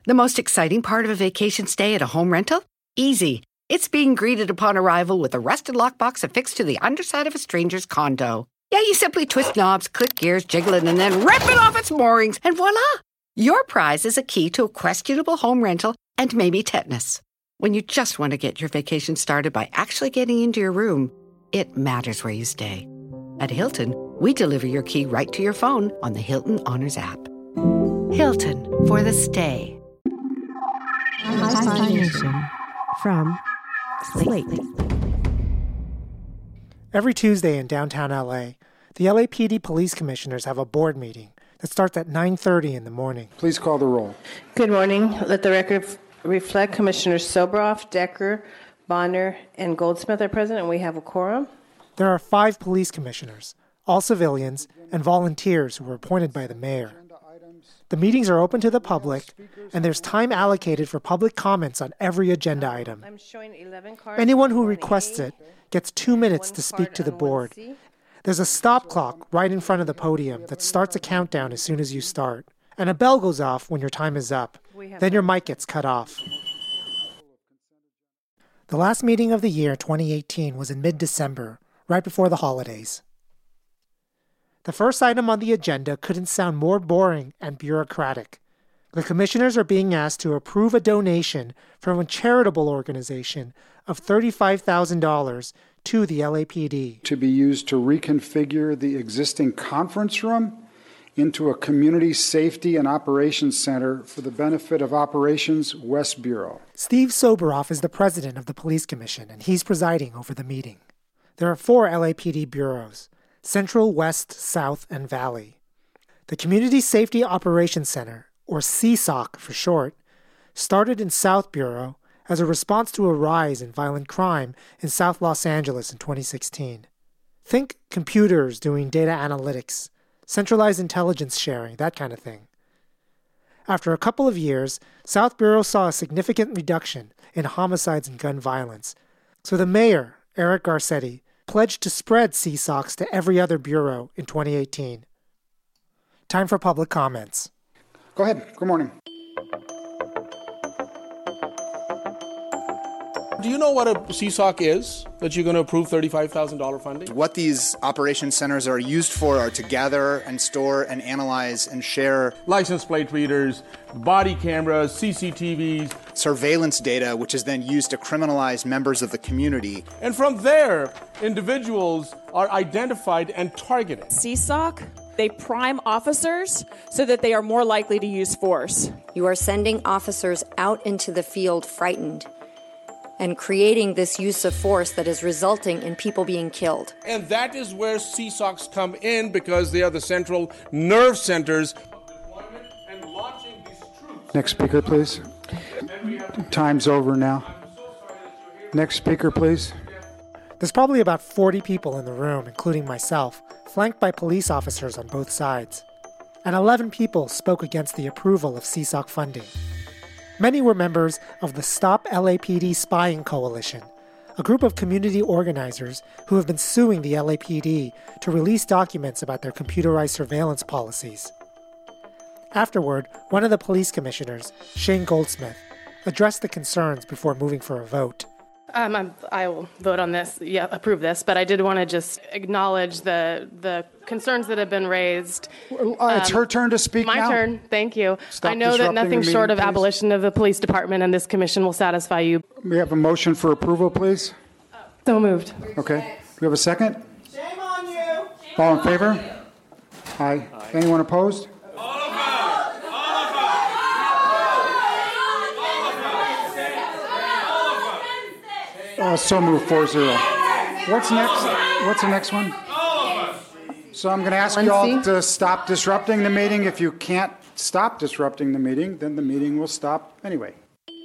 The most exciting part of a vacation stay at a home rental? Easy. It's being greeted upon arrival with a rusted lockbox affixed to the underside of a stranger's condo. Yeah, you simply twist knobs, click gears, jiggle it, and then rip it off its moorings, and voila! Your prize is a key to a questionable home rental and maybe tetanus. When you just want to get your vacation started by actually getting into your room, it matters where you stay. At Hilton, we deliver your key right to your phone on the Hilton Honors app. Hilton for the stay. High Nation from Slate. Every Tuesday in downtown LA, the LAPD police commissioners have a board meeting that starts at 9:30 in the morning. Please call the roll. Good morning. Let the record reflect Commissioners Sobroff, Decker, Bonner, and Goldsmith are present, and we have a quorum. There are 5 police commissioners, all civilians, and volunteers who were appointed by the mayor. The meetings are open to the public, and there's time allocated for public comments on every agenda item. Anyone who requests it gets 2 minutes to speak to the board. There's a stop clock right in front of the podium that starts a countdown as soon as you start, and a bell goes off when your time is up. Then your mic gets cut off. The last meeting of the year, 2018, was in mid-December, right before the holidays. The first item on the agenda couldn't sound more boring and bureaucratic. The commissioners are being asked to approve a donation from a charitable organization of $35,000 to the LAPD. To be used to reconfigure the existing conference room into a community safety and operations center for the benefit of Operations West Bureau. Steve Soboroff is the president of the Police Commission, and he's presiding over the meeting. There are 4 LAPD bureaus: Central, West, South, and Valley. The Community Safety Operations Center, or CSOC for short, started in South Bureau as a response to a rise in violent crime in South Los Angeles in 2016. Think computers doing data analytics, centralized intelligence sharing, that kind of thing. After a couple of years, South Bureau saw a significant reduction in homicides and gun violence, so the mayor, Eric Garcetti, pledged to spread CSOCs to every other bureau in 2018. Time for public comments. Go ahead. Good morning. Do you know what a CSOC is that you're going to approve $35,000 funding? What these operations centers are used for are to gather and store and analyze and share license plate readers, body cameras, CCTVs, surveillance data, which is then used to criminalize members of the community. And from there, individuals are identified and targeted. CSOC, they prime officers so that they are more likely to use force. You are sending officers out into the field frightened and creating this use of force that is resulting in people being killed. And that is where CSOCs come in, because they are the central nerve centers of deployment and launching these troops. Next speaker, please. Time's over now. Next speaker, please. There's probably about 40 people in the room, including myself, flanked by police officers on both sides. And 11 people spoke against the approval of CSOC funding. Many were members of the Stop LAPD Spying Coalition, a group of community organizers who have been suing the LAPD to release documents about their computerized surveillance policies. Afterward, one of the police commissioners, Shane Goldsmith, addressed the concerns before moving for a vote. I will vote on this, approve this, but I did want to just acknowledge the concerns that have been raised. It's her turn to speak now. My turn, thank you. I know that nothing short of abolition of the police department and this commission will satisfy you. We have a motion for approval, please. So moved. Okay. Do we have a second? Shame on you. All in favor? Aye. Anyone opposed? So moved, 4-0. What's next? What's the next one? So I'm going to ask you all to stop disrupting the meeting. If you can't stop disrupting the meeting, then the meeting will stop anyway.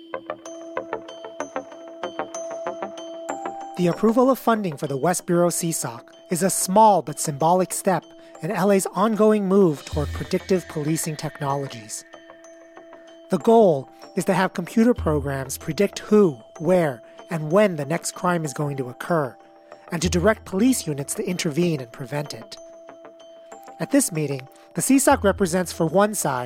The approval of funding for the West Bureau CSOC is a small but symbolic step in LA's ongoing move toward predictive policing technologies. The goal is to have computer programs predict who, where, and when the next crime is going to occur, and to direct police units to intervene and prevent it. At this meeting, the CSOC represents for one side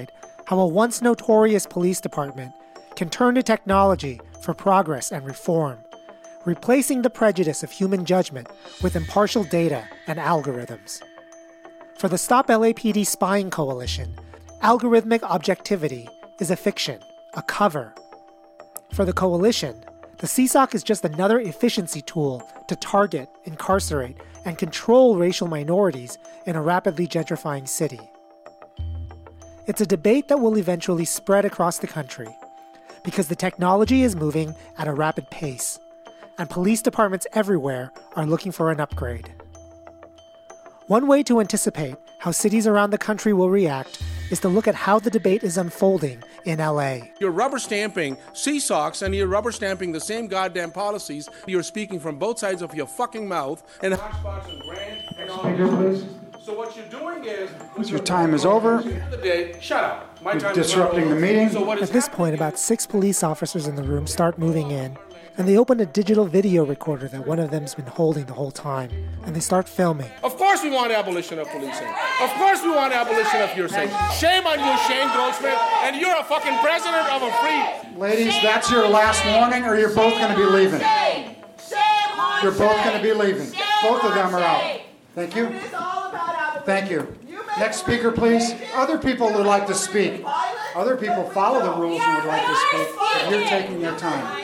how a once notorious police department can turn to technology for progress and reform, replacing the prejudice of human judgment with impartial data and algorithms. For the Stop LAPD Spying Coalition, algorithmic objectivity is a fiction, a cover. For the coalition, the CSOC is just another efficiency tool to target, incarcerate, and control racial minorities in a rapidly gentrifying city. It's a debate that will eventually spread across the country because the technology is moving at a rapid pace, and police departments everywhere are looking for an upgrade. One way to anticipate how cities around the country will react is to look at how the debate is unfolding in LA. You're rubber stamping CSOCs and you're rubber stamping the same goddamn policies. You're speaking from both sides of your fucking mouth and hotspots and grant and all this. So what you're doing is... Your time is over. Shut up. My time Disrupting the meeting. At this point, about 6 police officers in the room start moving in, and they open a digital video recorder that one of them's been holding the whole time, and they start filming. Of course we want abolition of policing. Of course we want abolition of your state. Shame on you, Shane Goldsmith, and you're a fucking president of a free... Ladies, that's your last warning, or you're both going to be leaving. You're both going to be leaving. Both of them are out. Thank you. Thank you. Next speaker, please. Other people would like to speak. Other people follow the rules and would like to speak, but you're taking your time.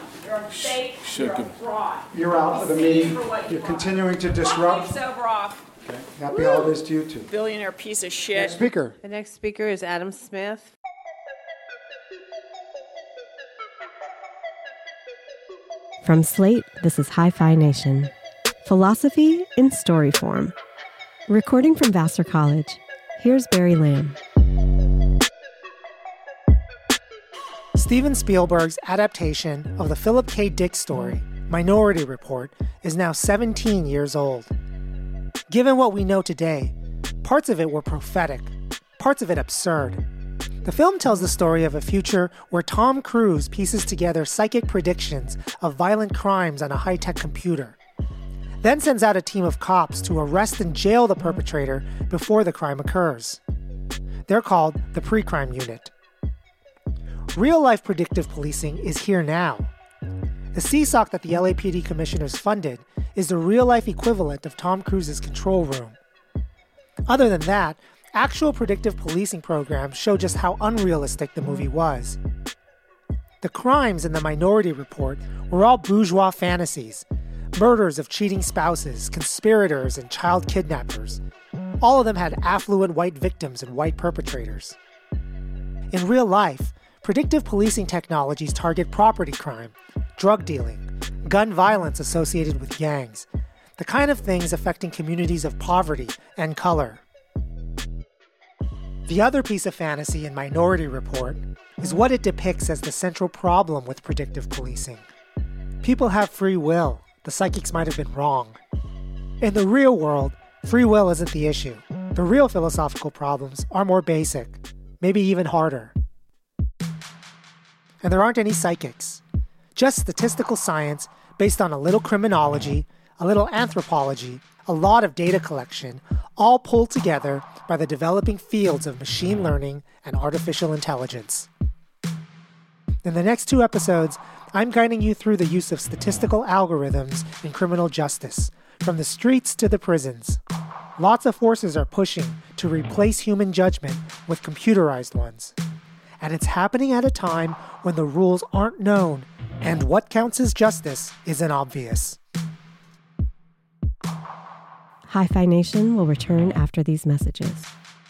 You're out of the meeting. You're continuing to disrupt. Okay. Happy holidays to you too. Billionaire piece of shit. Next speaker. The next speaker is Adam Smith. From Slate, this is Hi-Fi Nation. Philosophy in story form. Recording from Vassar College, here's Barry Lamb. Steven Spielberg's adaptation of the Philip K. Dick story, Minority Report, is now 17 years old. Given what we know today, parts of it were prophetic, parts of it absurd. The film tells the story of a future where Tom Cruise pieces together psychic predictions of violent crimes on a high-tech computer, then sends out a team of cops to arrest and jail the perpetrator before the crime occurs. They're called the Pre-Crime Unit. Real-life predictive policing is here now. The CSOC that the LAPD commissioners funded is the real-life equivalent of Tom Cruise's control room. Other than that, actual predictive policing programs show just how unrealistic the movie was. The crimes in the Minority Report were all bourgeois fantasies. Murders of cheating spouses, conspirators, and child kidnappers. All of them had affluent white victims and white perpetrators. In real life, predictive policing technologies target property crime, drug dealing, gun violence associated with gangs, the kind of things affecting communities of poverty and color. The other piece of fantasy in Minority Report is what it depicts as the central problem with predictive policing. People have free will. The psychics might have been wrong. In the real world, free will isn't the issue. The real philosophical problems are more basic, maybe even harder. And there aren't any psychics, just statistical science based on a little criminology, a little anthropology, a lot of data collection, all pulled together by the developing fields of machine learning and artificial intelligence. In the next 2 episodes, I'm guiding you through the use of statistical algorithms in criminal justice, from the streets to the prisons. Lots of forces are pushing to replace human judgment with computerized ones. And it's happening at a time when the rules aren't known and what counts as justice isn't obvious. Hi-Fi Nation will return after these messages.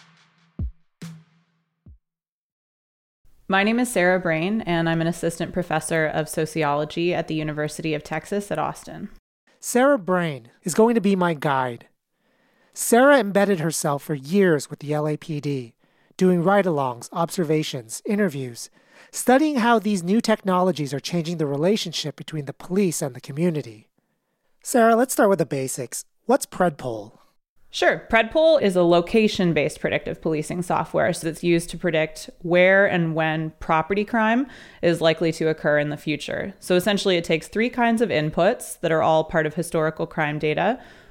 My name is Sarah Brain, and I'm an assistant professor of sociology at the University of Texas at Austin. Sarah Brain is going to be my guide. Sarah embedded herself for years with the LAPD, doing ride-alongs, observations, interviews, studying how these new technologies are changing the relationship between the police and the community. Sarah, let's start with the basics. What's PredPol? Sure. PredPol is a location-based predictive policing software that's used to predict where and when property crime is likely to occur in the future. So essentially, it takes 3 kinds of inputs that are all part of historical crime data.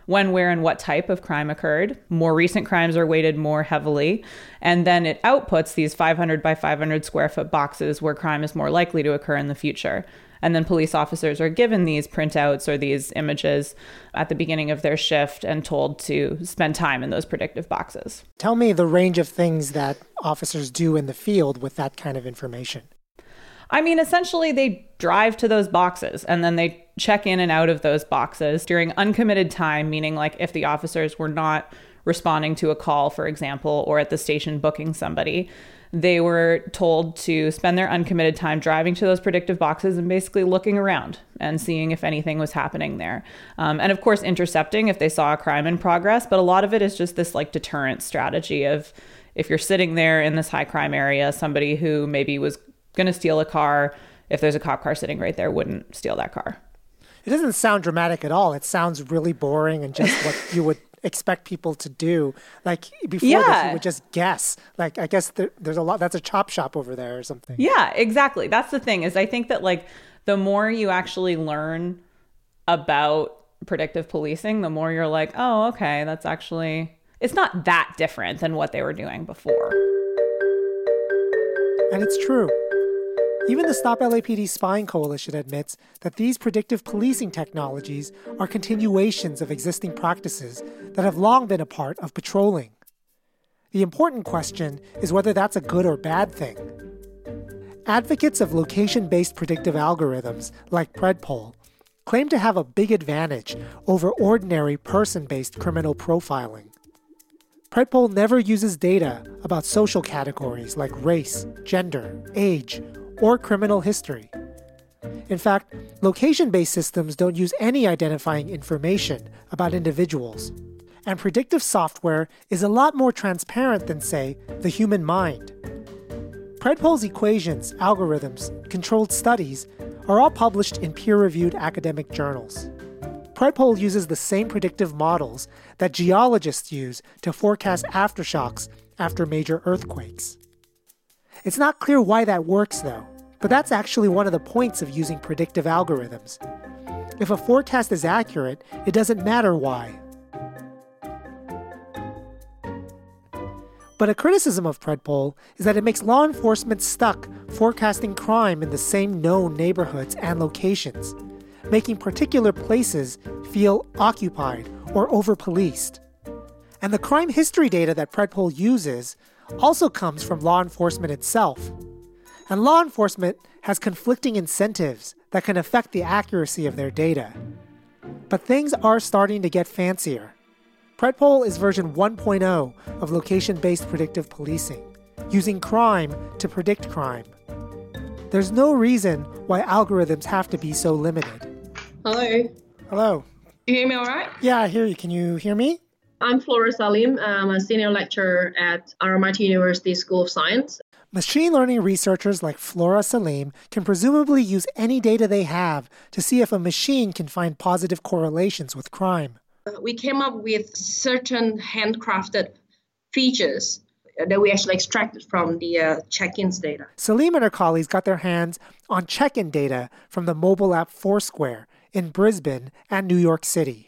when, where, and what type of crime occurred. More recent crimes are weighted more heavily. And then it outputs these 500 by 500 square foot boxes where crime is more likely to occur in the future. And then police officers are given these printouts or these images at the beginning of their shift and told to spend time in those predictive boxes. Tell me the range of things that officers do in the field with that kind of information. I mean, essentially, they drive to those boxes and then they check in and out of those boxes during uncommitted time, meaning like if the officers were not responding to a call, for example, or at the station booking somebody, they were told to spend their uncommitted time driving to those predictive boxes and basically looking around and seeing if anything was happening there. And of course, intercepting if they saw a crime in progress. But a lot of it is just this like deterrent strategy of if you're sitting there in this high crime area, somebody who maybe was going to steal a car, if there's a cop car sitting right there, wouldn't steal that car. It doesn't sound dramatic at all. It sounds really boring and just what you would expect people to do. Like before this, you would just guess. Like, I guess there's a lot, that's a chop shop over there or something. Yeah, exactly. That's the thing is I think that like the more you actually learn about predictive policing, the more you're like, oh, okay, that's actually, it's not that different than what they were doing before. And it's true. Even the Stop LAPD Spying Coalition admits that these predictive policing technologies are continuations of existing practices that have long been a part of patrolling. The important question is whether that's a good or bad thing. Advocates of location-based predictive algorithms, like Predpol, claim to have a big advantage over ordinary person-based criminal profiling. Predpol never uses data about social categories like race, gender, age, or criminal history. In fact, location-based systems don't use any identifying information about individuals. And predictive software is a lot more transparent than, say, the human mind. Predpol's equations, algorithms, controlled studies are all published in peer-reviewed academic journals. Predpol uses the same predictive models that geologists use to forecast aftershocks after major earthquakes. It's not clear why that works, though, but that's actually one of the points of using predictive algorithms. If a forecast is accurate, it doesn't matter why. But a criticism of Predpol is that it makes law enforcement stuck forecasting crime in the same known neighborhoods and locations, making particular places feel occupied or over-policed. And the crime history data that Predpol uses also comes from law enforcement itself. And law enforcement has conflicting incentives that can affect the accuracy of their data. But things are starting to get fancier. Predpol is version 1.0 of location-based predictive policing, using crime to predict crime. There's no reason why algorithms have to be so limited. Hello. Hello. You hear me all right? Yeah, I hear you. Can you hear me? I'm Flora Salim. I'm a senior lecturer at RMIT University School of Science. Machine learning researchers like Flora Salim can presumably use any data they have to see if a machine can find positive correlations with crime. We came up with certain handcrafted features that we actually extracted from the check-ins data. Salim and her colleagues got their hands on check-in data from the mobile app Foursquare in Brisbane and New York City.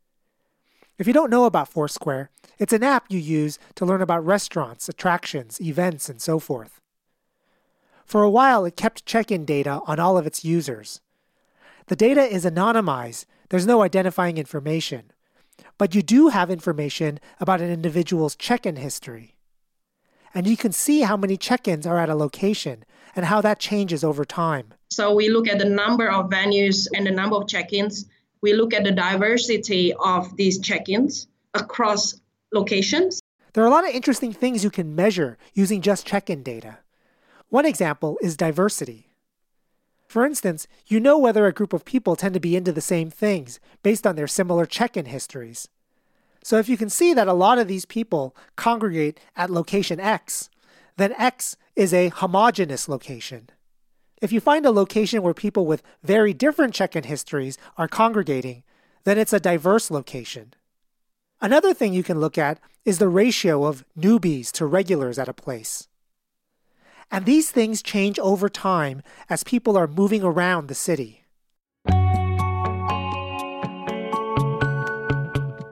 If you don't know about Foursquare, it's an app you use to learn about restaurants, attractions, events, and so forth. For a while, it kept check-in data on all of its users. The data is anonymized. There's no identifying information. But you do have information about an individual's check-in history. And you can see how many check-ins are at a location and how that changes over time. So we look at the number of venues and the number of check-ins. We look at the diversity of these check-ins across locations. There are a lot of interesting things you can measure using just check-in data. One example is diversity. For instance, you know whether a group of people tend to be into the same things based on their similar check-in histories. So if you can see that a lot of these people congregate at location X, then X is a homogeneous location. If you find a location where people with very different check-in histories are congregating, then it's a diverse location. Another thing you can look at is the ratio of newbies to regulars at a place. And these things change over time as people are moving around the city.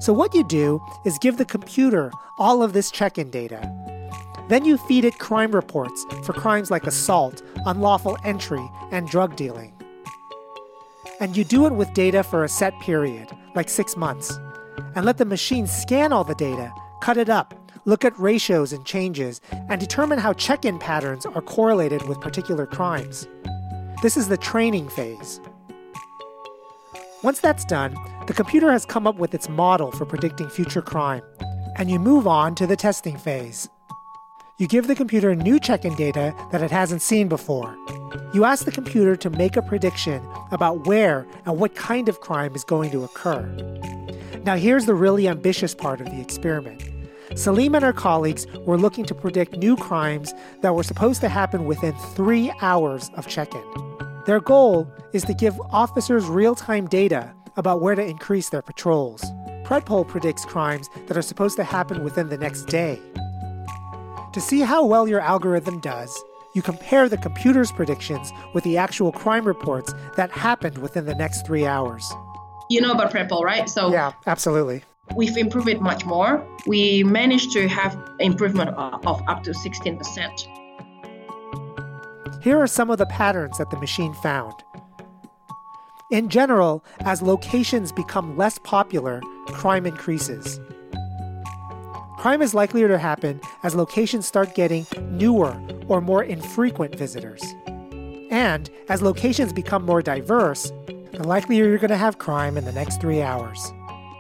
So what you do is give the computer all of this check-in data. Then you feed it crime reports for crimes like assault, unlawful entry, and drug dealing. And you do it with data for a set period, like 6 months, and let the machine scan all the data, cut it up, look at ratios and changes, and determine how check-in patterns are correlated with particular crimes. This is the training phase. Once that's done, the computer has come up with its model for predicting future crime, and you move on to the testing phase. You give the computer new check-in data that it hasn't seen before. You ask the computer to make a prediction about where and what kind of crime is going to occur. Now here's the really ambitious part of the experiment. Salim and her colleagues were looking to predict new crimes that were supposed to happen within 3 hours of check-in. Their goal is to give officers real-time data about where to increase their patrols. Predpol predicts crimes that are supposed to happen within the next day. To see how well your algorithm does, you compare the computer's predictions with the actual crime reports that happened within the next 3 hours. You know about Predpol, right? Yeah, absolutely. We've improved it much more. We managed to have improvement of up to 16%. Here are some of the patterns that the machine found. In general, as locations become less popular, crime increases. Crime is likelier to happen as locations start getting newer or more infrequent visitors. And as locations become more diverse, the likelier you're going to have crime in the next 3 hours.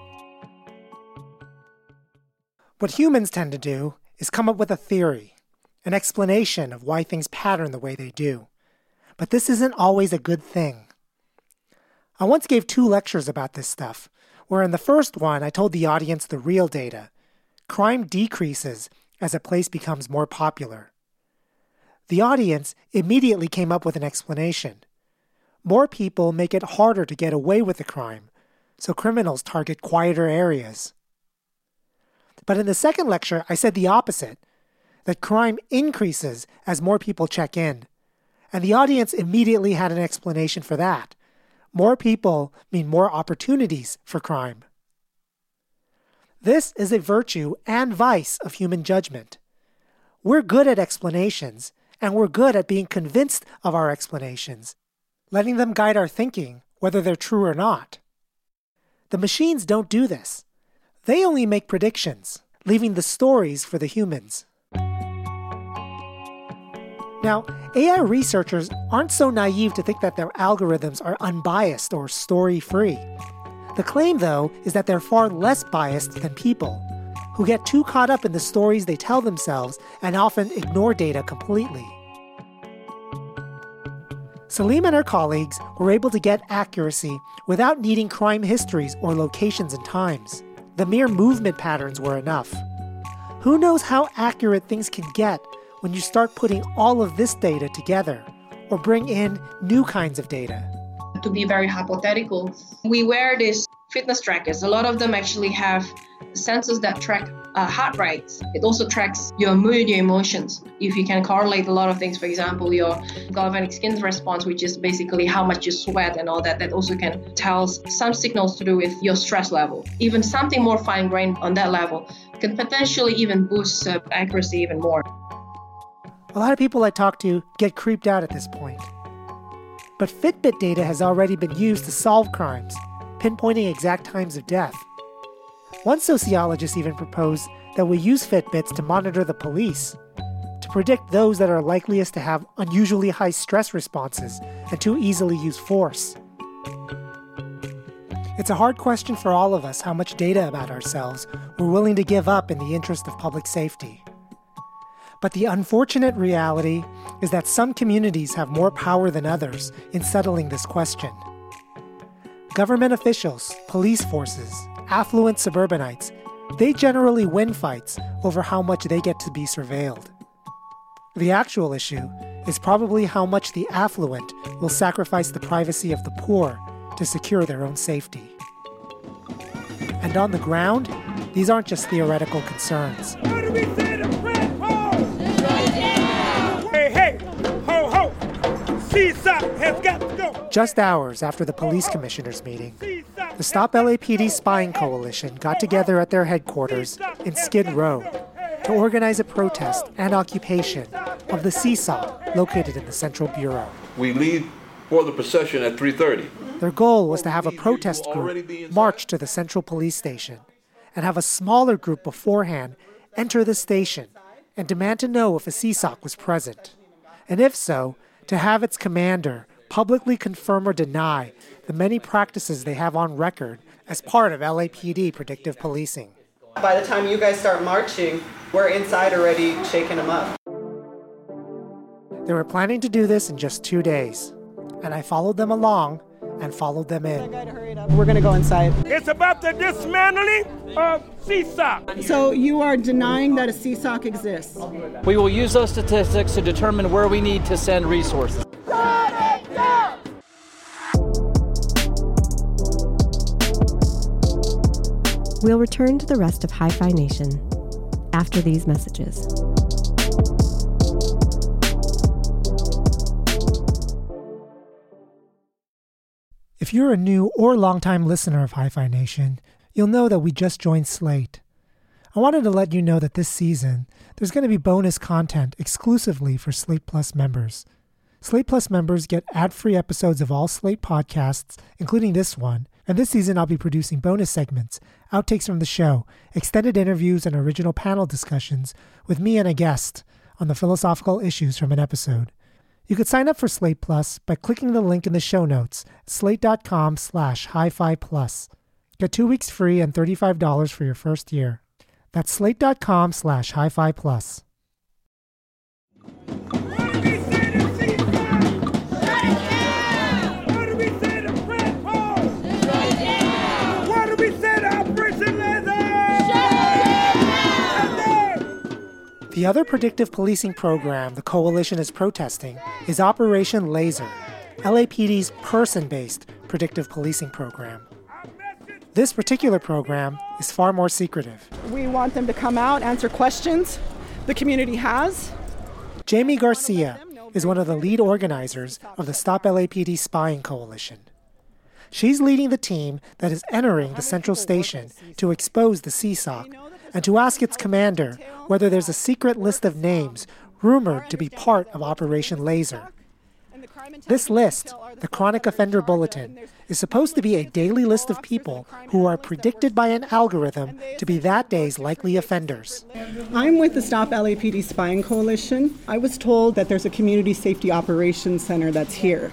What humans tend to do is come up with a theory, an explanation of why things pattern the way they do. But this isn't always a good thing. I once gave 2 lectures about this stuff, where in the first one I told the audience the real data. Crime decreases as a place becomes more popular. The audience immediately came up with an explanation. More people make it harder to get away with the crime, so criminals target quieter areas. But in the second lecture, I said the opposite, that crime increases as more people check in, and the audience immediately had an explanation for that. More people mean more opportunities for crime. This is a virtue and vice of human judgment. We're good at explanations, and we're good at being convinced of our explanations, letting them guide our thinking, whether they're true or not. The machines don't do this. They only make predictions, leaving the stories for the humans. Now, AI researchers aren't so naive to think that their algorithms are unbiased or story-free. The claim, though, is that they're far less biased than people, who get too caught up in the stories they tell themselves and often ignore data completely. Salim and her colleagues were able to get accuracy without needing crime histories or locations and times. The mere movement patterns were enough. Who knows how accurate things can get when you start putting all of this data together or bring in new kinds of data? To be very hypothetical, we wear these fitness trackers. A lot of them actually have sensors that track heart rates. It also tracks your mood, your emotions. If you can correlate a lot of things, for example, your galvanic skin response, which is basically how much you sweat and all that, that also can tell some signals to do with your stress level. Even something more fine-grained on that level can potentially even boost accuracy even more. A lot of people I talk to get creeped out at this point. But Fitbit data has already been used to solve crimes, pinpointing exact times of death. One sociologist even proposed that we use Fitbits to monitor the police, to predict those that are likeliest to have unusually high stress responses and to easily use force. It's a hard question for all of us how much data about ourselves we're willing to give up in the interest of public safety. But the unfortunate reality is that some communities have more power than others in settling this question. Government officials, police forces, affluent suburbanites, they generally win fights over how much they get to be surveilled. The actual issue is probably how much the affluent will sacrifice the privacy of the poor to secure their own safety. And on the ground, these aren't just theoretical concerns. What do we say to Predpol? Hey, hey, ho, ho, CSOC has got to go. Just hours after the police commissioners' meeting, The Stop LAPD Spying Coalition got together at their headquarters in Skid Row to organize a protest and occupation of the Seesaw located in the Central Bureau. We leave for the procession at 3:30. Their goal was to have a protest group march to the Central Police Station and have a smaller group beforehand enter the station and demand to know if a CSOC was present. And if so, to have its commander publicly confirm or deny the many practices they have on record as part of LAPD predictive policing. By the time you guys start marching, we're inside already shaking them up. They were planning to do this in just 2 days, and I followed them along and followed them in. We're going to go inside. It's about the dismantling of CSOC. So you are denying that a CSOC exists? We will use those statistics to determine where we need to send resources. We'll return to the rest of Hi-Fi Nation after these messages. If you're a new or longtime listener of Hi-Fi Nation, you'll know that we just joined Slate. I wanted to let you know that this season, there's going to be bonus content exclusively for Slate Plus members. Slate Plus members get ad-free episodes of all Slate podcasts, including this one, and this season I'll be producing bonus segments, outtakes from the show, extended interviews, and original panel discussions with me and a guest on the philosophical issues from an episode. You could sign up for Slate Plus by clicking the link in the show notes, slate.com/hi-fi plus. Get 2 weeks free and $35 for your first year. That's slate.com/hi-fi plus. The other predictive policing program the coalition is protesting is Operation Laser, LAPD's person-based predictive policing program. This particular program is far more secretive. We want them to come out, answer questions the community has. Jamie Garcia is one of the lead organizers of the Stop LAPD Spying Coalition. She's leading the team that is entering the Central Station to expose the CSOC and to ask its commander whether there's a secret list of names rumored to be part of Operation Laser. This list, the Chronic Offender Bulletin, is supposed to be a daily list of people who are predicted by an algorithm to be that day's likely offenders. I'm with the Stop LAPD Spying Coalition. I was told that there's a Community Safety Operations Center that's here.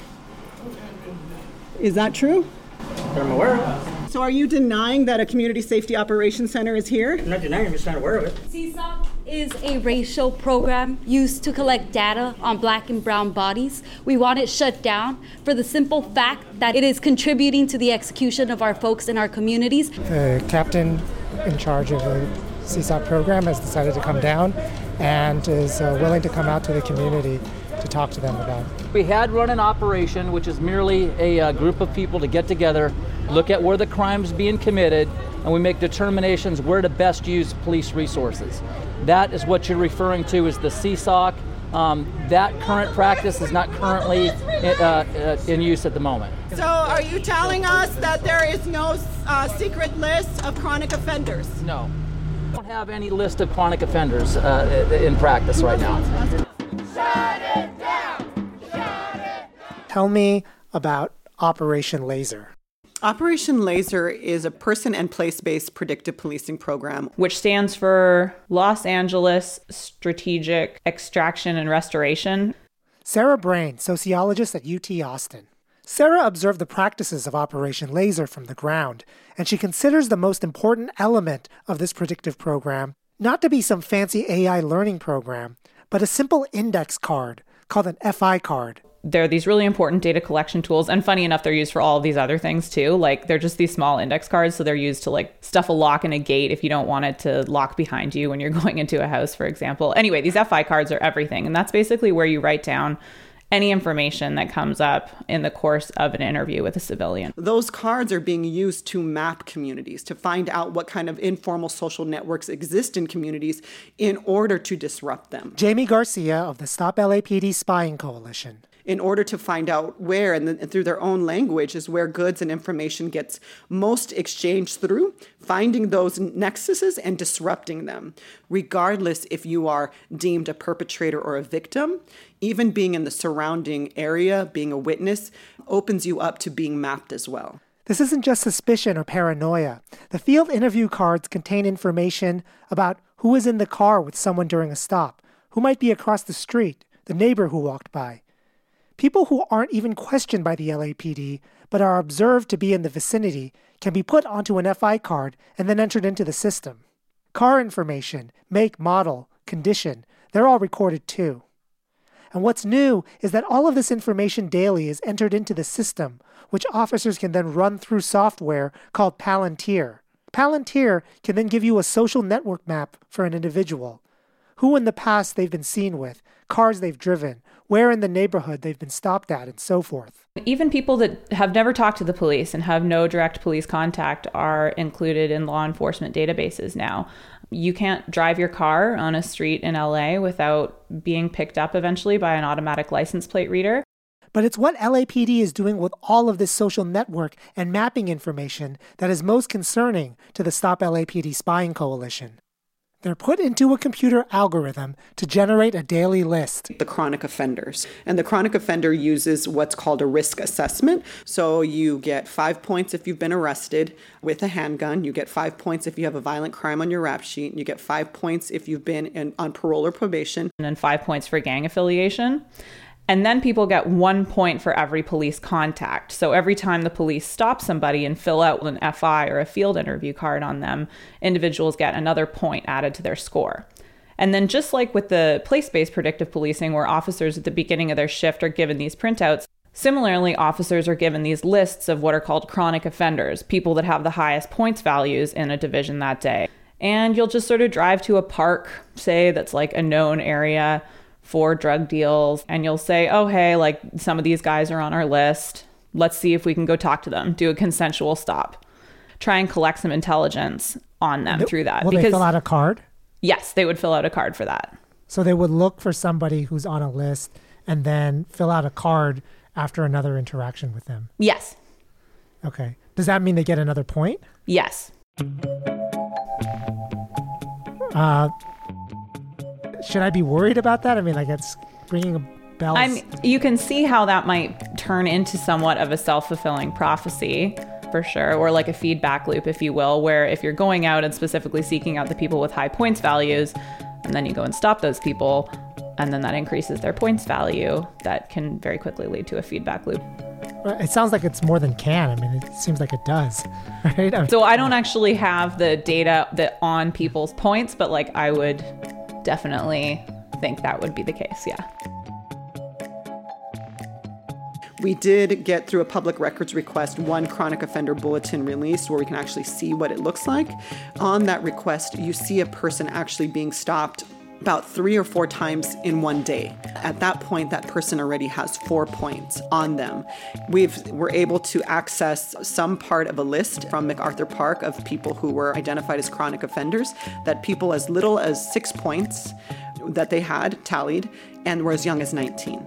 Is that true? I'm aware of. So are you denying that a Community Safety Operations Center is here? I'm not denying, I'm just not aware of it. CSOC is a racial program used to collect data on black and brown bodies. We want it shut down for the simple fact that it is contributing to the execution of our folks in our communities. The captain in charge of the CSOC program has decided to come down and is willing to come out to the community to talk to them about it. We had run an operation, which is merely a group of people to get together, look at where the crime's being committed, and we make determinations where to best use police resources. That is what you're referring to as the CSOC. That current practice is not currently in use at the moment. So are you telling us that there is no secret list of chronic offenders? No. We don't have any list of chronic offenders in practice right now. Shut it down! Shut it down! Tell me about Operation Laser. Operation Laser is a person and place-based predictive policing program, which stands for Los Angeles Strategic Extraction and Restoration. Sarah Brain, sociologist at UT Austin. Sarah observed the practices of Operation Laser from the ground, and she considers the most important element of this predictive program not to be some fancy AI learning program, but a simple index card called an FI card. They're these really important data collection tools. And funny enough, they're used for all of these other things too. Like they're just these small index cards. So they're used to like stuff a lock in a gate if you don't want it to lock behind you when you're going into a house, for example. Anyway, these FI cards are everything. And that's basically where you write down any information that comes up in the course of an interview with a civilian. Those cards are being used to map communities, to find out what kind of informal social networks exist in communities in order to disrupt them. Jamie Garcia of the Stop LAPD Spying Coalition. in order to find out where, and through their own language, is where goods and information gets most exchanged through, finding those nexuses and disrupting them, regardless if you are deemed a perpetrator or a victim. Even being in the surrounding area, being a witness, opens you up to being mapped as well. This isn't just suspicion or paranoia. The field interview cards contain information about who was in the car with someone during a stop, who might be across the street, the neighbor who walked by. People who aren't even questioned by the LAPD, but are observed to be in the vicinity, can be put onto an FI card and then entered into the system. Car information, make, model, condition, they're all recorded too. And what's new is that all of this information daily is entered into the system, which officers can then run through software called Palantir. Palantir can then give you a social network map for an individual. Who in the past they've been seen with, cars they've driven, where in the neighborhood they've been stopped at, and so forth. Even people that have never talked to the police and have no direct police contact are included in law enforcement databases now. You can't drive your car on a street in LA without being picked up eventually by an automatic license plate reader. But it's what LAPD is doing with all of this social network and mapping information that is most concerning to the Stop LAPD Spying Coalition. They're put into a computer algorithm to generate a daily list. The chronic offenders. And the chronic offender uses what's called a risk assessment. So you get 5 points if you've been arrested with a handgun. You get 5 points if you have a violent crime on your rap sheet. You get 5 points if you've been on parole or probation. And then 5 points for gang affiliation. And then people get 1 point for every police contact. So every time the police stop somebody and fill out an FI or a field interview card on them, individuals get another point added to their score. And then just like with the place-based predictive policing, where officers at the beginning of their shift are given these printouts, similarly, officers are given these lists of what are called chronic offenders, people that have the highest points values in a division that day. And you'll just sort of drive to a park, say, that's like a known area for drug deals, and you'll say, oh, hey, like some of these guys are on our list. Let's see if we can go talk to them, do a consensual stop, try and collect some intelligence on them through that. Will they fill out a card? Yes, they would fill out a card for that. So they would look for somebody who's on a list and then fill out a card after another interaction with them? Yes. Okay. Does that mean they get another point? Yes. Should I be worried about that? I mean, like it's ringing a bell. You can see how that might turn into somewhat of a self-fulfilling prophecy, for sure, or like a feedback loop, if you will, where if you're going out and specifically seeking out the people with high points values, and then you go and stop those people, and then that increases their points value, that can very quickly lead to a feedback loop. It sounds like it's more than can. I mean, it seems like it does, right? So I don't actually have the data that on people's points, but like I would definitely think that would be the case, yeah. We did get through a public records request one chronic offender bulletin release where we can actually see what it looks like. On that request, you see a person actually being stopped about 3 or 4 times in one day. At that point, that person already has 4 points on them. We're able to access some part of a list from MacArthur Park of people who were identified as chronic offenders, that people as little as 6 points that they had tallied and were as young as 19.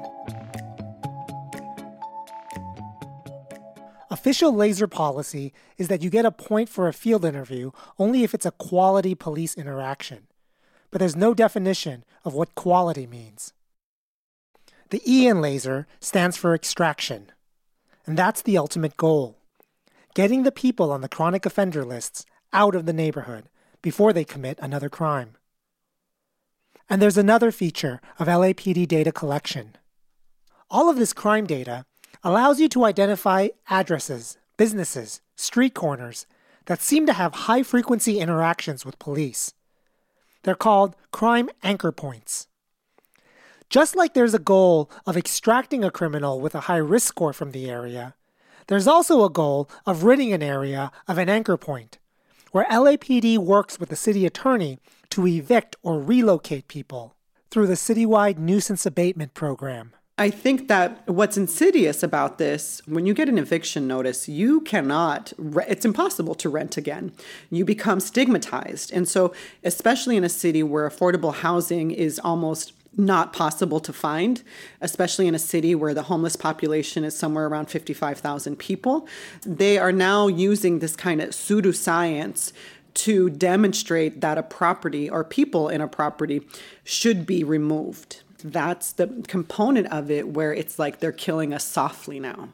Official laser policy is that you get a point for a field interview only if it's a quality police interaction. But there's no definition of what quality means. The E in laser stands for extraction, and that's the ultimate goal: getting the people on the chronic offender lists out of the neighborhood before they commit another crime. And there's another feature of LAPD data collection. All of this crime data allows you to identify addresses, businesses, street corners that seem to have high-frequency interactions with police. They're called crime anchor points. Just like there's a goal of extracting a criminal with a high risk score from the area, there's also a goal of ridding an area of an anchor point, where LAPD works with the city attorney to evict or relocate people through the citywide nuisance abatement program. I think that what's insidious about this, when you get an eviction notice, you cannot, it's impossible to rent again. You become stigmatized. And so, especially in a city where affordable housing is almost not possible to find, especially in a city where the homeless population is somewhere around 55,000 people. They are now using this kind of pseudoscience to demonstrate that a property or people in a property should be removed. That's the component of it where it's like they're killing us softly now.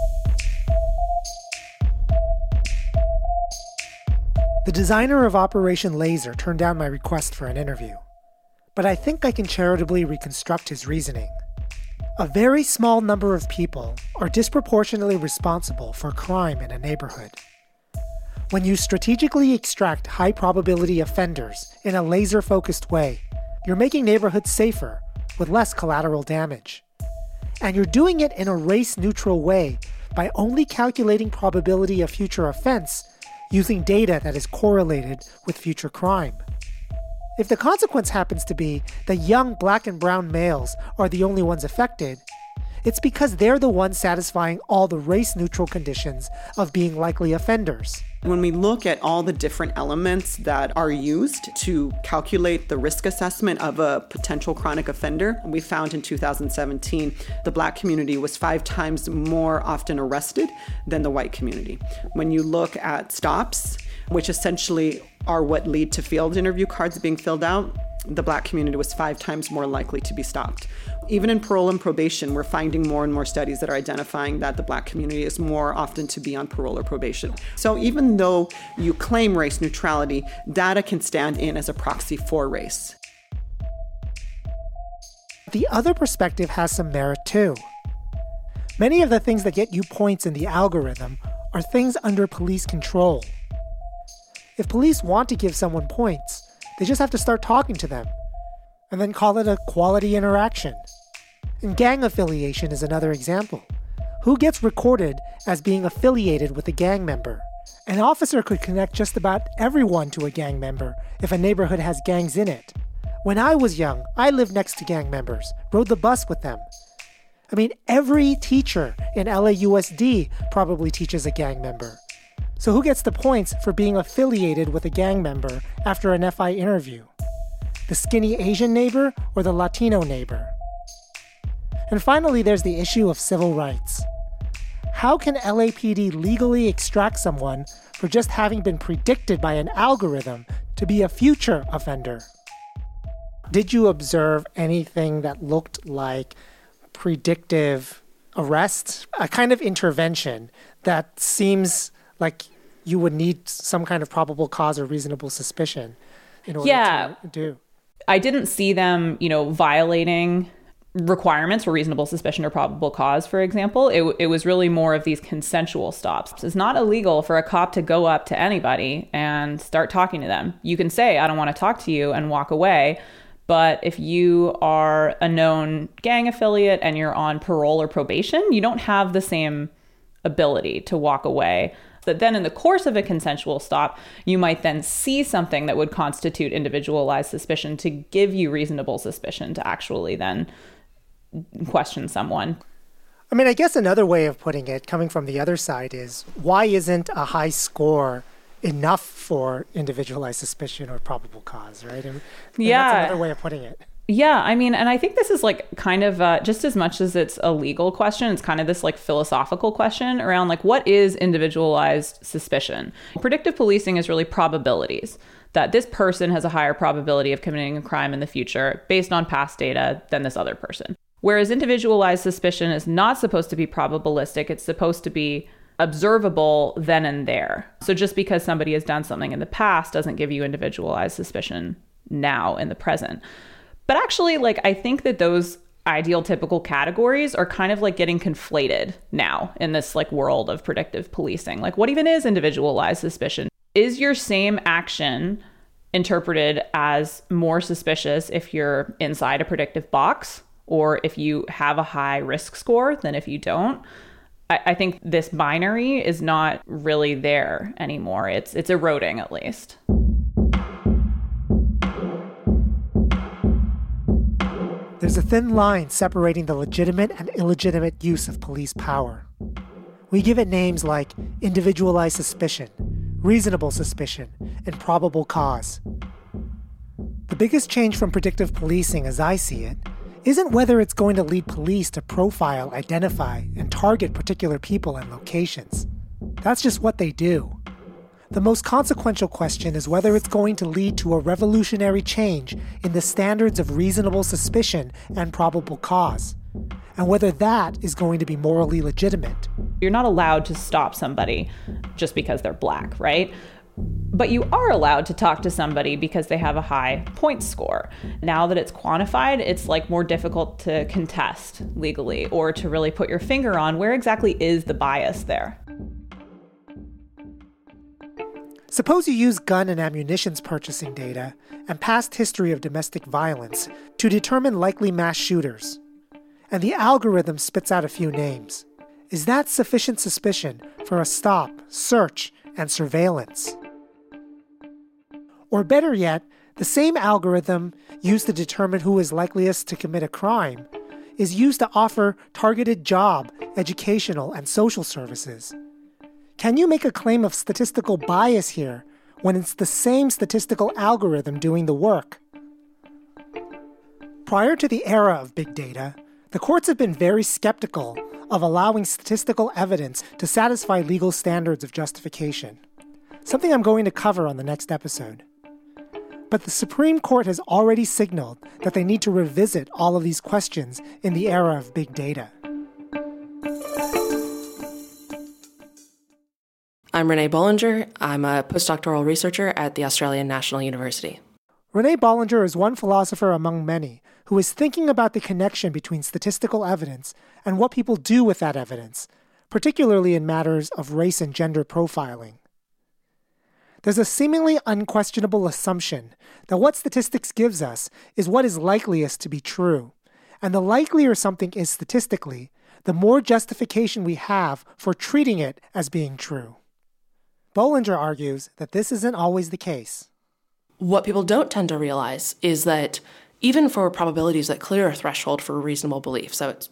The designer of Operation Laser turned down my request for an interview, but I think I can charitably reconstruct his reasoning. A very small number of people are disproportionately responsible for crime in a neighborhood. When you strategically extract high-probability offenders in a laser-focused way, you're making neighborhoods safer with less collateral damage. And you're doing it in a race-neutral way by only calculating probability of future offense using data that is correlated with future crime. If the consequence happens to be that young black and brown males are the only ones affected, it's because they're the ones satisfying all the race-neutral conditions of being likely offenders. When we look at all the different elements that are used to calculate the risk assessment of a potential chronic offender, we found in 2017 the Black community was 5 times more often arrested than the white community. When you look at stops, which essentially are what lead to field interview cards being filled out, the Black community was 5 times more likely to be stopped. Even in parole and probation, we're finding more and more studies that are identifying that the Black community is more often to be on parole or probation. So even though you claim race neutrality, data can stand in as a proxy for race. The other perspective has some merit too. Many of the things that get you points in the algorithm are things under police control. If police want to give someone points, they just have to start talking to them, and then call it a quality interaction. And gang affiliation is another example. Who gets recorded as being affiliated with a gang member? An officer could connect just about everyone to a gang member if a neighborhood has gangs in it. When I was young, I lived next to gang members, rode the bus with them. I mean, every teacher in LAUSD probably teaches a gang member. So who gets the points for being affiliated with a gang member after an FI interview? The skinny Asian neighbor or the Latino neighbor? And finally, there's the issue of civil rights. How can LAPD legally extract someone for just having been predicted by an algorithm to be a future offender? Did you observe anything that looked like predictive arrest? A kind of intervention that seems like you would need some kind of probable cause or reasonable suspicion in order to do. I didn't see them, violating requirements for reasonable suspicion or probable cause, for example. It was really more of these consensual stops. It's not illegal for a cop to go up to anybody and start talking to them. You can say, I don't want to talk to you, and walk away. But if you are a known gang affiliate and you're on parole or probation, you don't have the same ability to walk away. But then in the course of a consensual stop, you might then see something that would constitute individualized suspicion to give you reasonable suspicion to actually then question someone. I mean, I guess another way of putting it, coming from the other side, is why isn't a high score enough for individualized suspicion or probable cause, right? And that's another way of putting it. Yeah, I mean, and I think this is kind of just as much as it's a legal question, it's kind of this philosophical question around what is individualized suspicion? Predictive policing is really probabilities, that this person has a higher probability of committing a crime in the future based on past data than this other person. Whereas individualized suspicion is not supposed to be probabilistic, it's supposed to be observable then and there. So just because somebody has done something in the past doesn't give you individualized suspicion now in the present. But actually, I think that those ideal typical categories are kind of getting conflated now in this world of predictive policing. What even is individualized suspicion? Is your same action interpreted as more suspicious if you're inside a predictive box or if you have a high risk score than if you don't? I think this binary is not really there anymore. It's eroding, at least. There's a thin line separating the legitimate and illegitimate use of police power. We give it names like individualized suspicion, reasonable suspicion, and probable cause. The biggest change from predictive policing, as I see it, isn't whether it's going to lead police to profile, identify, and target particular people and locations. That's just what they do. The most consequential question is whether it's going to lead to a revolutionary change in the standards of reasonable suspicion and probable cause, and whether that is going to be morally legitimate. You're not allowed to stop somebody just because they're black, right? But you are allowed to talk to somebody because they have a high point score. Now that it's quantified, it's like more difficult to contest legally or to really put your finger on where exactly is the bias there. Suppose you use gun and ammunitions purchasing data and past history of domestic violence to determine likely mass shooters, and the algorithm spits out a few names. Is that sufficient suspicion for a stop, search, and surveillance? Or better yet, the same algorithm used to determine who is likeliest to commit a crime is used to offer targeted job, educational, and social services. Can you make a claim of statistical bias here when it's the same statistical algorithm doing the work? Prior to the era of big data, the courts have been very skeptical of allowing statistical evidence to satisfy legal standards of justification, something I'm going to cover on the next episode. But the Supreme Court has already signaled that they need to revisit all of these questions in the era of big data. I'm Renee Bollinger. I'm a postdoctoral researcher at the Australian National University. Renee Bollinger is one philosopher among many who is thinking about the connection between statistical evidence and what people do with that evidence, particularly in matters of race and gender profiling. There's a seemingly unquestionable assumption that what statistics gives us is what is likeliest to be true, and the likelier something is statistically, the more justification we have for treating it as being true. Bollinger argues that this isn't always the case. What people don't tend to realize is that even for probabilities that clear a threshold for reasonable belief, so it's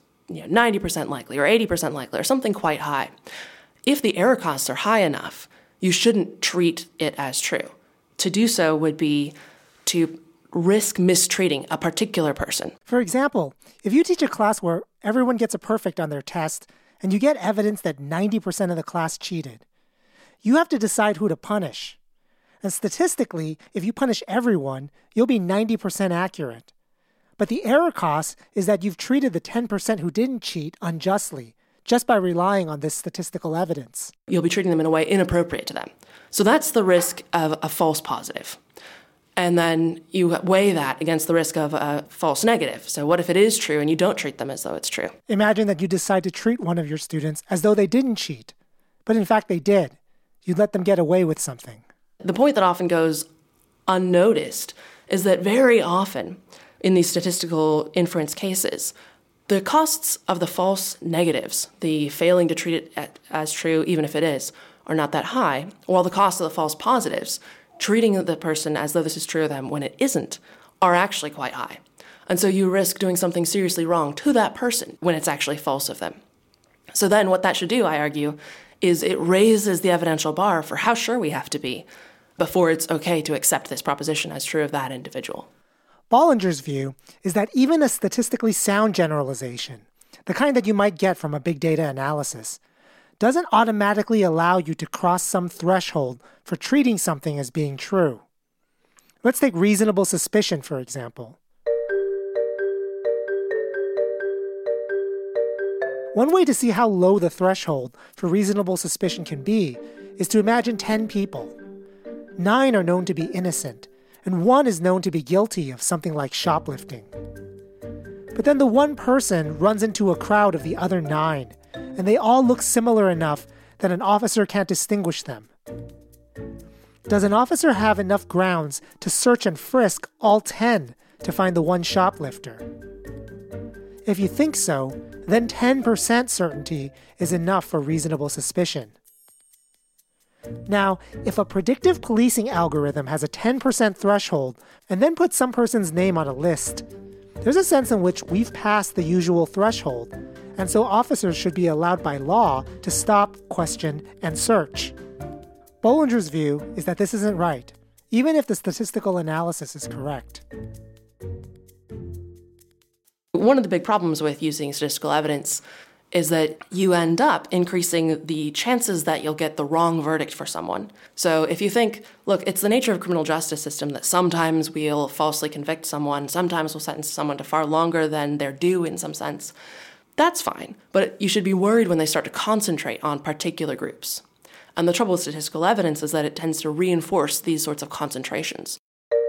90% likely or 80% likely or something quite high, if the error costs are high enough, you shouldn't treat it as true. To do so would be to risk mistreating a particular person. For example, if you teach a class where everyone gets a perfect on their test and you get evidence that 90% of the class cheated, you have to decide who to punish. And statistically, if you punish everyone, you'll be 90% accurate. But the error cost is that you've treated the 10% who didn't cheat unjustly, just by relying on this statistical evidence. You'll be treating them in a way inappropriate to them. So that's the risk of a false positive. And then you weigh that against the risk of a false negative. So what if it is true and you don't treat them as though it's true? Imagine that you decide to treat one of your students as though they didn't cheat, but in fact they did. You let them get away with something. The point that often goes unnoticed is that very often in these statistical inference cases, the costs of the false negatives, the failing to treat it as true, even if it is, are not that high, while the cost of the false positives, treating the person as though this is true of them when it isn't, are actually quite high. And so you risk doing something seriously wrong to that person when it's actually false of them. So then what that should do, I argue, is it raises the evidential bar for how sure we have to be before it's okay to accept this proposition as true of that individual. Bollinger's view is that even a statistically sound generalization, the kind that you might get from a big data analysis, doesn't automatically allow you to cross some threshold for treating something as being true. Let's take reasonable suspicion, for example. One way to see how low the threshold for reasonable suspicion can be is to imagine 10 people. 9 are known to be innocent, and 1 is known to be guilty of something like shoplifting. But then the one person runs into a crowd of the other 9, and they all look similar enough that an officer can't distinguish them. Does an officer have enough grounds to search and frisk all 10 to find the one shoplifter? If you think so, then 10% certainty is enough for reasonable suspicion. Now, if a predictive policing algorithm has a 10% threshold and then puts some person's name on a list, there's a sense in which we've passed the usual threshold, and so officers should be allowed by law to stop, question, and search. Bollinger's view is that this isn't right. even if the statistical analysis is correct. One of the big problems with using statistical evidence is that you end up increasing the chances that you'll get the wrong verdict for someone. So if you think, look, it's the nature of the criminal justice system that sometimes we'll falsely convict someone, sometimes we'll sentence someone to far longer than they're due in some sense, that's fine. But you should be worried when they start to concentrate on particular groups. And the trouble with statistical evidence is that it tends to reinforce these sorts of concentrations.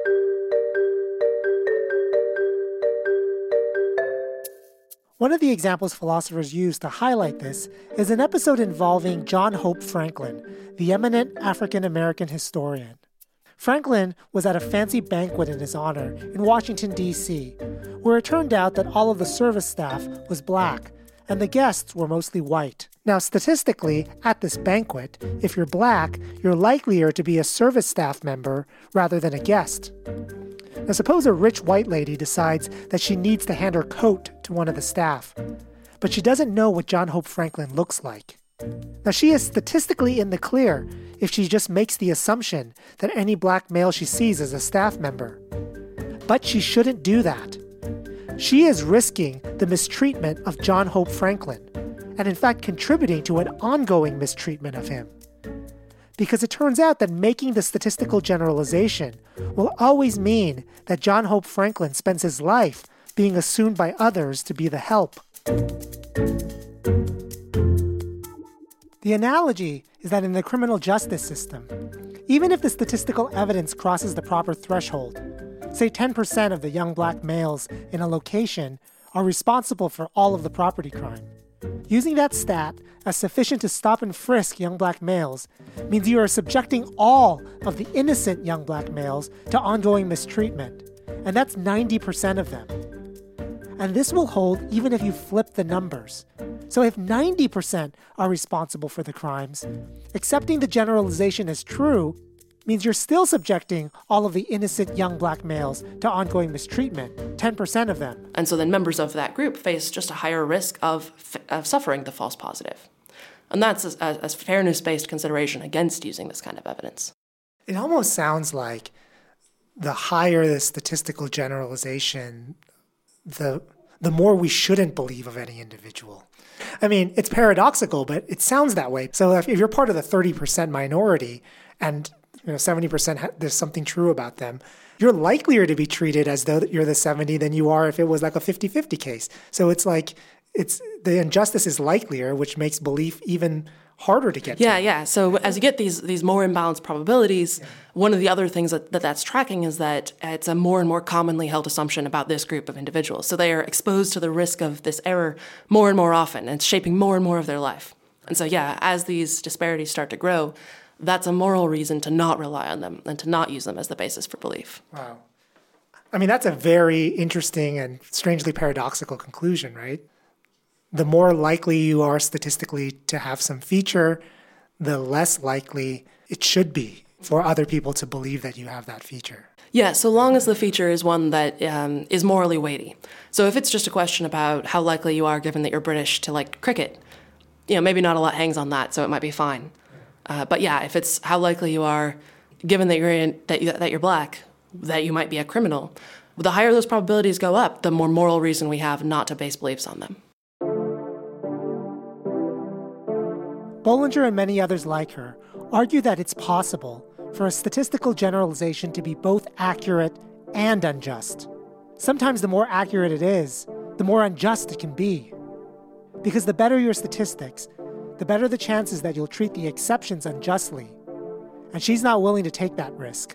One of the examples philosophers use to highlight this is an episode involving John Hope Franklin, the eminent African-American historian. Franklin was at a fancy banquet in his honor in Washington, D.C., where it turned out that all of the service staff was black, and the guests were mostly white. Now, statistically, at this banquet, if you're black, you're likelier to be a service staff member rather than a guest. Now, suppose a rich white lady decides that she needs to hand her coat to one of the staff, but she doesn't know what John Hope Franklin looks like. Now, she is statistically in the clear if she just makes the assumption that any black male she sees is a staff member. But she shouldn't do that. She is risking the mistreatment of John Hope Franklin, and in fact contributing to an ongoing mistreatment of him. Because it turns out that making the statistical generalization will always mean that John Hope Franklin spends his life being assumed by others to be the help. The analogy is that in the criminal justice system, even if the statistical evidence crosses the proper threshold, say 10% of the young black males in a location are responsible for all of the property crime, using that stat as sufficient to stop and frisk young black males means you are subjecting all of the innocent young black males to ongoing mistreatment, and that's 90% of them. And this will hold even if you flip the numbers. So if 90% are responsible for the crimes, accepting the generalization as true means you're still subjecting all of the innocent young black males to ongoing mistreatment, 10% of them. And so then members of that group face just a higher risk of suffering the false positive. And that's a fairness-based consideration against using this kind of evidence. It almost sounds like the higher the statistical generalization, the more we shouldn't believe of any individual. I mean, it's paradoxical, but it sounds that way. So if you're part of the 30% minority and 70% there's something true about them, you're likelier to be treated as though you're the 70 than you are if it was like a 50-50 case. So it's like the injustice is likelier, which makes belief even harder to get to. Yeah. So as you get these more imbalanced probabilities, one of the other things that's tracking is that it's a more and more commonly held assumption about this group of individuals. So they are exposed to the risk of this error more and more often, and it's shaping more and more of their life. And so, as these disparities start to grow, that's a moral reason to not rely on them and to not use them as the basis for belief. Wow. I mean, that's a very interesting and strangely paradoxical conclusion, right? The more likely you are statistically to have some feature, the less likely it should be for other people to believe that you have that feature. Yeah, so long as the feature is one that is morally weighty. So if it's just a question about how likely you are, given that you're British, to like cricket, maybe not a lot hangs on that, so it might be fine. But if it's how likely you are, given that you're black, that you might be a criminal, the higher those probabilities go up, the more moral reason we have not to base beliefs on them. Bollinger and many others like her argue that it's possible for a statistical generalization to be both accurate and unjust. Sometimes the more accurate it is, the more unjust it can be. Because the better your statistics, the better the chances that you'll treat the exceptions unjustly. And she's not willing to take that risk.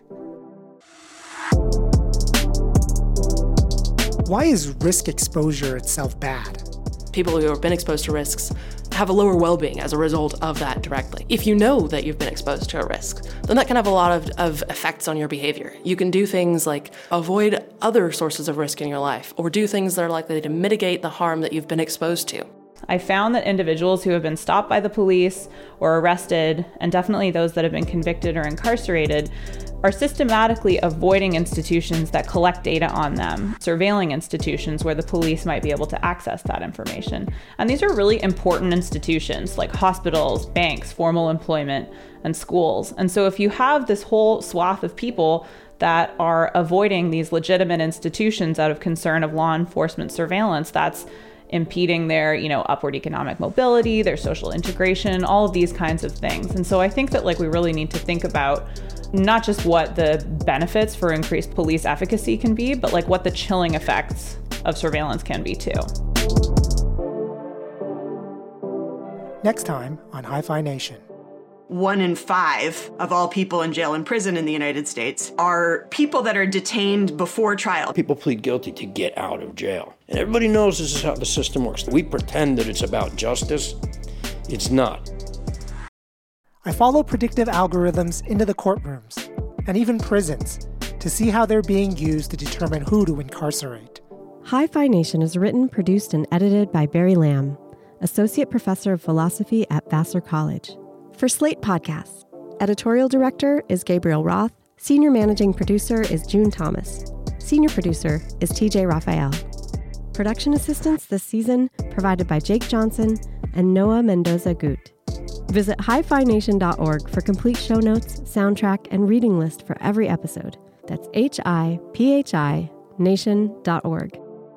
Why is risk exposure itself bad? People who have been exposed to risks have a lower well-being as a result of that directly. If you know that you've been exposed to a risk, then that can have a lot of effects on your behavior. You can do things like avoid other sources of risk in your life, or do things that are likely to mitigate the harm that you've been exposed to. I found that individuals who have been stopped by the police or arrested, and definitely those that have been convicted or incarcerated, are systematically avoiding institutions that collect data on them, surveilling institutions where the police might be able to access that information. And these are really important institutions like hospitals, banks, formal employment, and schools. And so if you have this whole swath of people that are avoiding these legitimate institutions out of concern of law enforcement surveillance, that's impeding their, upward economic mobility, their social integration, all of these kinds of things. And so I think that we really need to think about not just what the benefits for increased police efficacy can be, but what the chilling effects of surveillance can be too. Next time on Hi-Fi Nation. 1 in 5 of all people in jail and prison in the United States are people that are detained before trial. People plead guilty to get out of jail. And everybody knows this is how the system works. We pretend that it's about justice. It's not. I follow predictive algorithms into the courtrooms and even prisons to see how they're being used to determine who to incarcerate. Hi-Fi Nation is written, produced, and edited by Barry Lamb, Associate Professor of Philosophy at Vassar College. For Slate Podcasts, editorial director is Gabriel Roth, senior managing producer is June Thomas, senior producer is TJ Raphael. Production assistance this season provided by Jake Johnson and Noah Mendoza-Gut. Visit hifination.org for complete show notes, soundtrack, and reading list for every episode. That's HIPHI nation.org.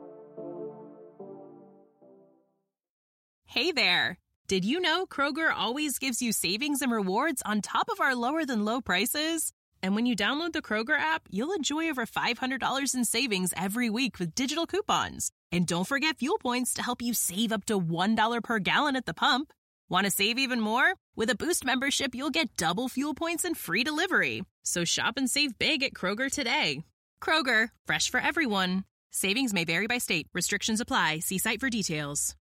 Hey there! Did you know Kroger always gives you savings and rewards on top of our lower-than-low prices? And when you download the Kroger app, you'll enjoy over $500 in savings every week with digital coupons. And don't forget fuel points to help you save up to $1 per gallon at the pump. Want to save even more? With a Boost membership, you'll get double fuel points and free delivery. So shop and save big at Kroger today. Kroger, fresh for everyone. Savings may vary by state. Restrictions apply. See site for details.